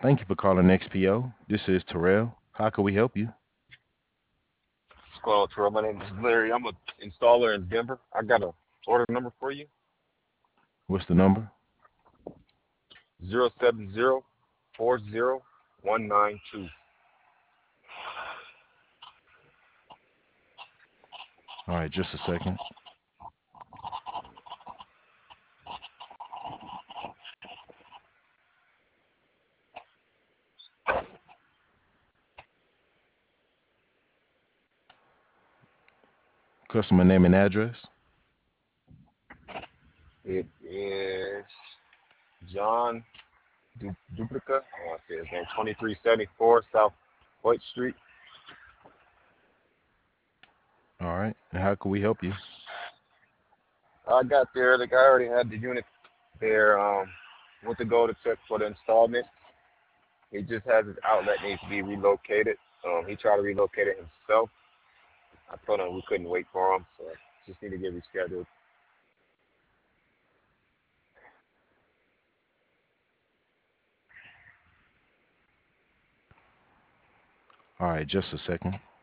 Thank you for calling XPO. This is Terrell. How can we help you? What's going on, Terrell? My name is Larry. I'm a installer in Denver. I got a order number for you: What's the number? 07040 All right, just a second. Customer name and address. It is John Duplica. I want to say his name. 2374 South White Street. All right. And how can we help you? I got there. The guy already had the unit there. Went to go to check for the installment. He just has his outlet needs to be relocated. He tried to relocate it himself. I told him we couldn't wait for him, so just need to get rescheduled. All right, just a second.